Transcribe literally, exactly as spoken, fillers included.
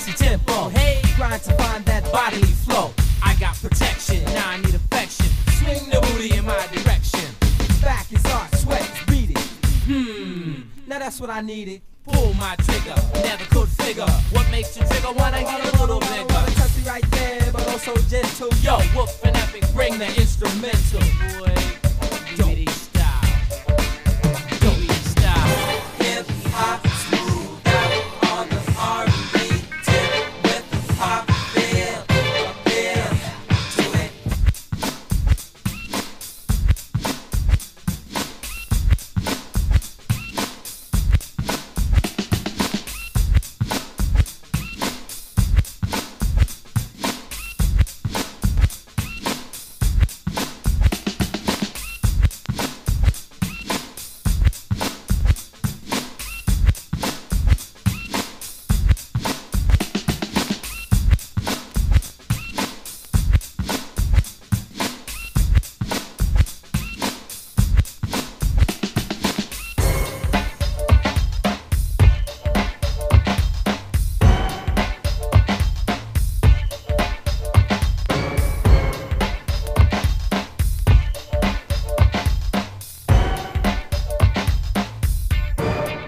sexy tempo. Hey, grind to find that bodily flow. I got protection, now I need affection. Swing the booty in my direction. Back is hot, sweat is beating. Hmm, now that's what I needed. Pull my trigger, never could figure what makes you trigger wanna get a little bigger. Touchy right there, but also gentle. Yo, woof and epic, bring the instrumental. Boy.